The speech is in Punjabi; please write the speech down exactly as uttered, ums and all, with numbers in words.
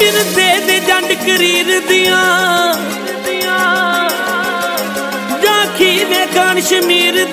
जिरदे दे जंड करीर दियां जाखी ने कान शमीर